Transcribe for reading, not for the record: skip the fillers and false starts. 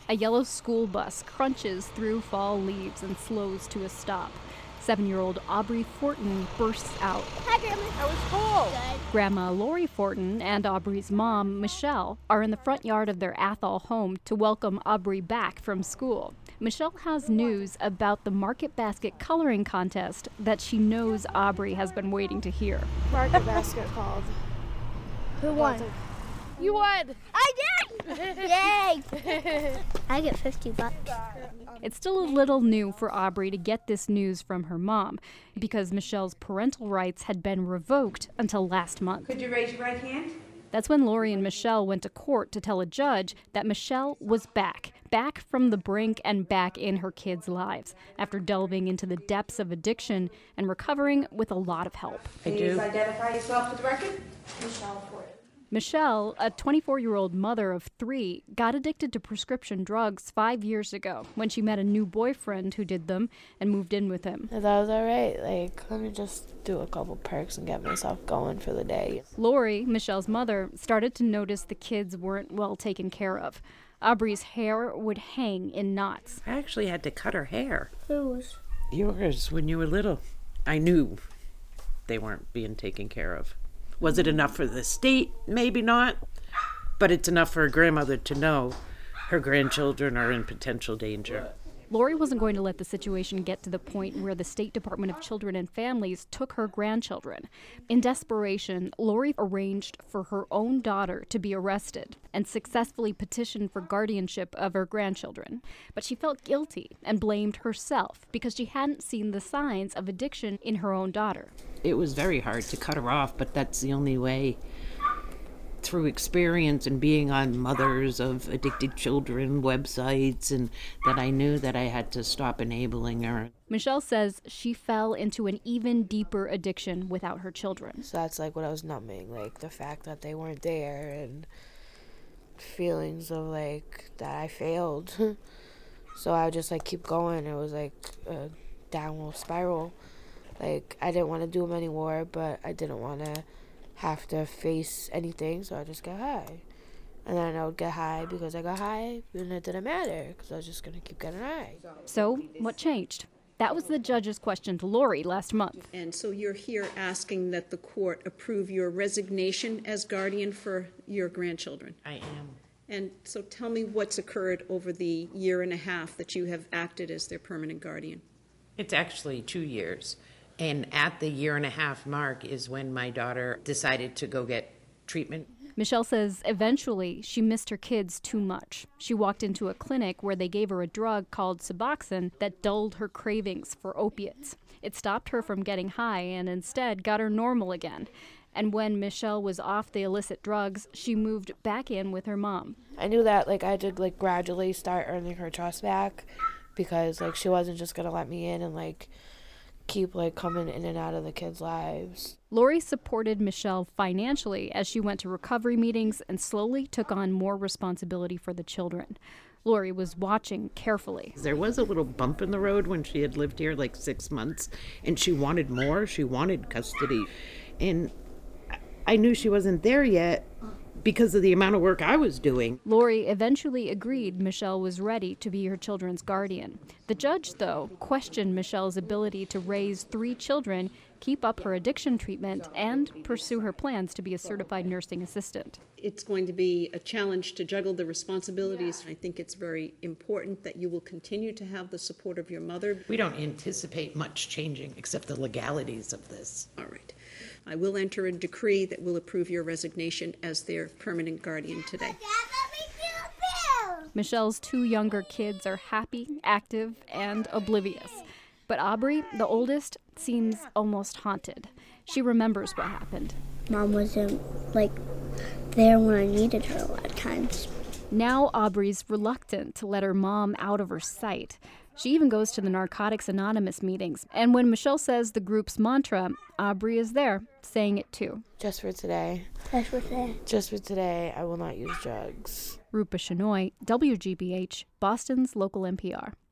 A yellow school bus crunches through fall leaves and slows to a stop. 7-year-old Aubrey Fortin bursts out. Hi, Grandma. How was school? Good. Grandma Lori Fortin and Aubrey's mom, Michelle, are in the front yard of their Athol home to welcome Aubrey back from school. Michelle has news about the Market Basket coloring contest that she knows Aubrey has been waiting to hear. Market Basket called. Who won? You won! I did! Yay! I get $50. It's still a little new for Aubrey to get this news from her mom because Michelle's parental rights had been revoked until last month. Could you raise your right hand? That's when Lori and Michelle went to court to tell a judge that Michelle was back from the brink and back in her kids' lives after delving into the depths of addiction and recovering with a lot of help. Please identify yourself for the record. Michelle, a 24-year-old mother of 3, got addicted to prescription drugs 5 years ago when she met a new boyfriend who did them and moved in with him. I thought it was all right. Let me just do a couple perks and get myself going for the day. Lori, Michelle's mother, started to notice the kids weren't well taken care of. Aubrey's hair would hang in knots. I actually had to cut her hair. Whose? Yours, when you were little. I knew they weren't being taken care of. Was it enough for the state? Maybe not. But it's enough for a grandmother to know her grandchildren are in potential danger. Lori wasn't going to let the situation get to the point where the State Department of Children and Families took her grandchildren. In desperation, Lori arranged for her own daughter to be arrested and successfully petitioned for guardianship of her grandchildren. But she felt guilty and blamed herself because she hadn't seen the signs of addiction in her own daughter. It was very hard to cut her off, but that's the only way. Through experience and being on mothers of addicted children websites, and that I knew that I had to stop enabling her. Michelle says she fell into an even deeper addiction without her children. So that's what I was numbing, the fact that they weren't there and feelings of that I failed. So I would just keep going. It was a downward spiral. I didn't want to do them anymore, but I didn't want to have to face anything, so I just got high. And then I would get high because I got high, and it didn't matter because I was just going to keep getting high. So what changed? That was the judge's question to Lori last month. And so you're here asking that the court approve your resignation as guardian for your grandchildren. I am. And so tell me what's occurred over the year and a half that you have acted as their permanent guardian. It's actually 2 years. And at the 1.5 year mark is when my daughter decided to go get treatment. Michelle says eventually she missed her kids too much. She walked into a clinic where they gave her a drug called Suboxone that dulled her cravings for opiates. It stopped her from getting high and instead got her normal again. And when Michelle was off the illicit drugs, she moved back in with her mom. I knew that I had to gradually start earning her trust back because she wasn't just going to let me in and keep coming in and out of the kids' lives. Lori supported Michelle financially as she went to recovery meetings and slowly took on more responsibility for the children. Lori was watching carefully. There was a little bump in the road when she had lived here 6 months, and she wanted more. She wanted custody. And I knew she wasn't there yet because of the amount of work I was doing. Lori eventually agreed Michelle was ready to be her children's guardian. The judge, though, questioned Michelle's ability to raise 3 children, keep up her addiction treatment, and pursue her plans to be a certified nursing assistant. It's going to be a challenge to juggle the responsibilities. I think it's very important that you will continue to have the support of your mother. We don't anticipate much changing except the legalities of this. All right. I will enter a decree that will approve your resignation as their permanent guardian today. Michelle's 2 younger kids are happy, active, and oblivious. But Aubrey, the oldest, seems almost haunted. She remembers what happened. Mom wasn't, there when I needed her a lot of times. Now Aubrey's reluctant to let her mom out of her sight. She even goes to the Narcotics Anonymous meetings. And when Michelle says the group's mantra, Aubrey is there, saying it too. Just for today. Just for today. Just for today, I will not use drugs. Rupa Shenoy, WGBH, Boston's local NPR.